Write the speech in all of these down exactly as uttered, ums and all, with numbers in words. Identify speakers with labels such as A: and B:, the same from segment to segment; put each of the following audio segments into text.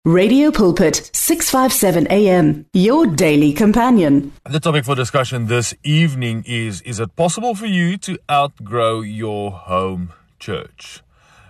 A: Radio Pulpit, six fifty-seven A M, your daily companion.
B: The topic for discussion this evening is, is it possible for you to outgrow your home church?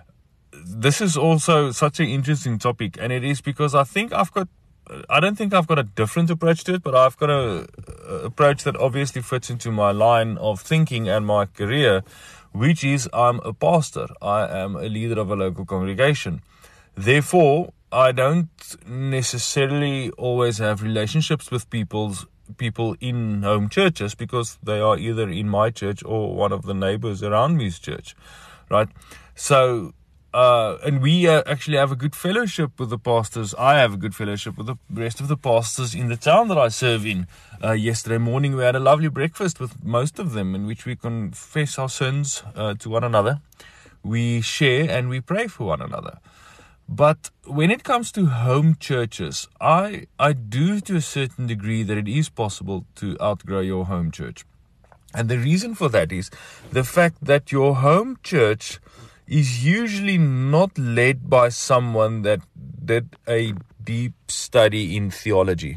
B: This is also such an interesting topic, and it is because I think I've got, I don't think I've got a different approach to it, but I've got a, a approach that obviously fits into my line of thinking and my career, which is I'm a pastor. I am a leader of a local congregation. Therefore, I don't necessarily always have relationships with people's people in home churches because they are either in my church or one of the neighbors around me's church, right? So, uh, and we uh, actually have a good fellowship with the pastors. I have a good fellowship with the rest of the pastors in the town that I serve in. Uh, yesterday morning, we had a lovely breakfast with most of them in which we confess our sins uh, to one another. We share and we pray for one another. But when it comes to home churches, I I do to a certain degree that it is possible to outgrow your home church. And the reason for that is the fact that your home church is usually not led by someone that did a deep study in theology.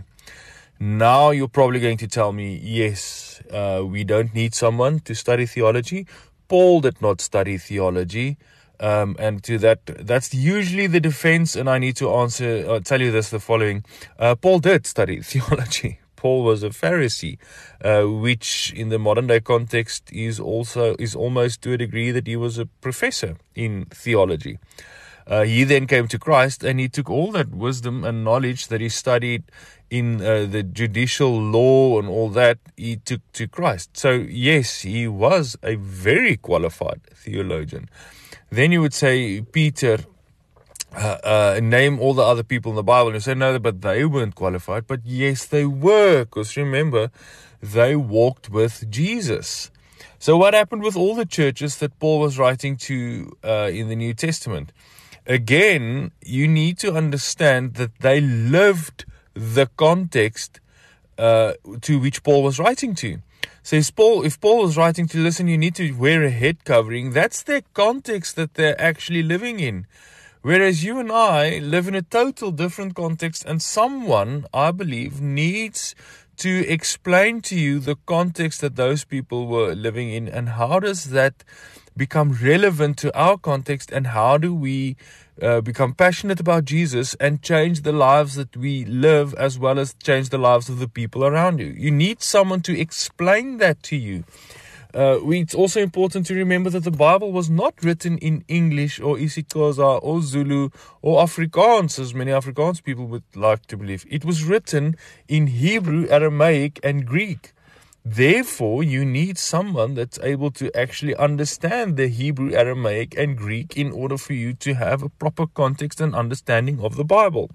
B: Now you're probably going to tell me, yes, uh, we don't need someone to study theology. Paul did not study theology. Um, and to that, that's usually the defense, and I need to answer, uh, tell you this, the following. Uh, Paul did study theology. Paul was a Pharisee, uh, which in the modern day context is also, is almost to a degree that he was a professor in theology. Uh, he then came to Christ and he took all that wisdom and knowledge that he studied in uh, the judicial law and all that, he took to Christ. So yes, he was a very qualified theologian. Then you would say, Peter, uh, uh, name all the other people in the Bible. And you say, no, but they weren't qualified. But yes, they were, because remember, they walked with Jesus. So what happened with all the churches that Paul was writing to uh, in the New Testament? Again, you need to understand that they lived the context uh, to which Paul was writing to. So if Paul, if Paul was writing to, listen, you need to wear a head covering, that's their context that they're actually living in. Whereas you and I live in a total different context, and someone, I believe, needs to explain to you the context that those people were living in, and how does that become relevant to our context, and how do we uh, become passionate about Jesus and change the lives that we live, as well as change the lives of the people around you. You need someone to explain that to you. Uh, we, it's also important to remember that the Bible was not written in English or isiXhosa or Zulu or Afrikaans, as many Afrikaans people would like to believe. It was written in Hebrew, Aramaic, and Greek. Therefore, you need someone that's able to actually understand the Hebrew, Aramaic, and Greek in order for you to have a proper context and understanding of the Bible.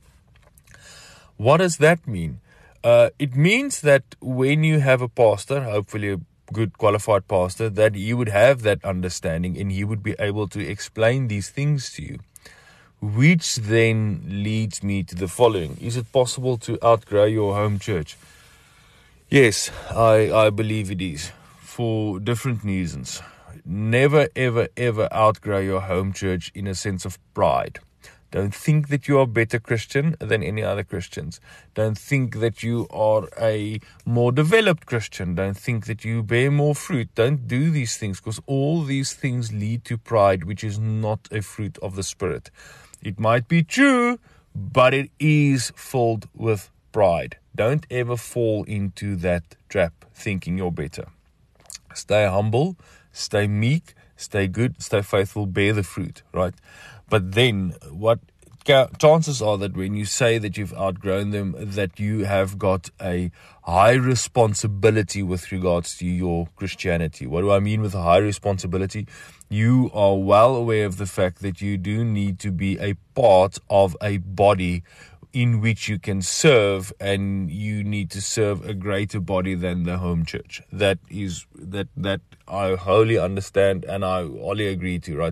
B: What does that mean? Uh, it means that when you have a pastor, hopefully a good qualified pastor, that he would have that understanding and he would be able to explain these things to you. Which then leads me to the following. Is it possible to outgrow your home church? Yes, I, I believe it is, for different reasons. Never, ever, ever outgrow your home church in a sense of pride. Don't think that you are a better Christian than any other Christians. Don't think that you are a more developed Christian. Don't think that you bear more fruit. Don't do these things, because all these things lead to pride, which is not a fruit of the Spirit. It might be true, but it is filled with pride. Don't ever fall into that trap thinking you're better. Stay humble, stay meek, stay good, stay faithful, bear the fruit, right? But then what chances are that when you say that you've outgrown them, that you have got a high responsibility with regards to your Christianity. What do I mean with a high responsibility? You are well aware of the fact that you do need to be a part of a body in which you can serve, and you need to serve a greater body than the home church. That is that that I wholly understand and I wholly agree to, right?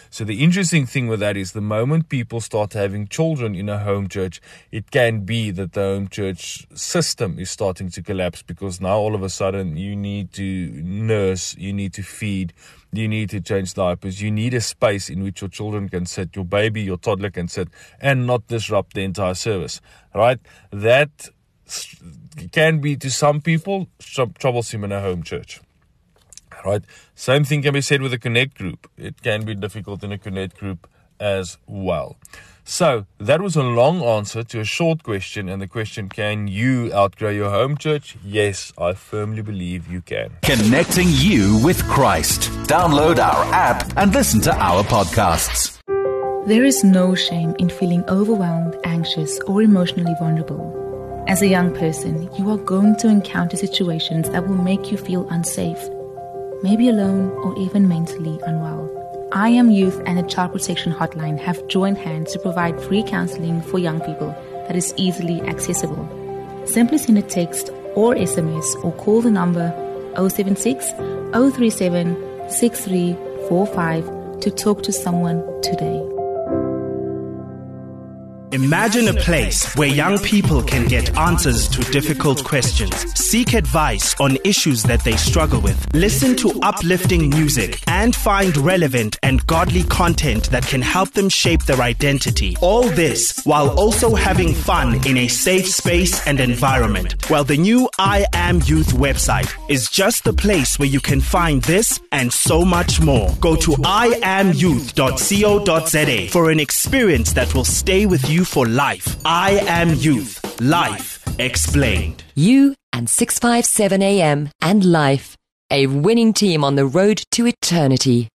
B: So the interesting thing with that is the moment people start having children in a home church, it can be that the home church system is starting to collapse, because now all of a sudden you need to nurse, you need to feed, you need to change diapers, you need a space in which your children can sit, your baby, your toddler can sit, and not disrupt the entire service, right? That can be, to some people, troublesome in a home church. Right. Same thing can be said with a Connect group. It can be difficult in a Connect group as well. So that was a long answer to a short question, and the question, can you outgrow your home church? Yes, I firmly believe you can.
C: Connecting you with Christ. Download our app and listen to our podcasts.
D: There is no shame in feeling overwhelmed, anxious, or emotionally vulnerable. As a young person, you are going to encounter situations that will make you feel unsafe, maybe alone, or even mentally unwell. I Am Youth and the Child Protection Hotline have joined hands to provide free counseling for young people that is easily accessible. Simply send a text or S M S or call the number zero seven six, zero three seven, six three four five to talk to someone today.
E: Imagine a place where young people can get answers to difficult questions, seek advice on issues that they struggle with, listen to uplifting music, and find relevant and godly content that can help them shape their identity. All this while also having fun in a safe space and environment. Well, the new I Am Youth website is just the place where you can find this and so much more. Go to i am youth dot co dot za for an experience that will stay with you for life. I Am Youth. Life explained.
F: You and six five seven A M and Life, a winning team on the road to eternity.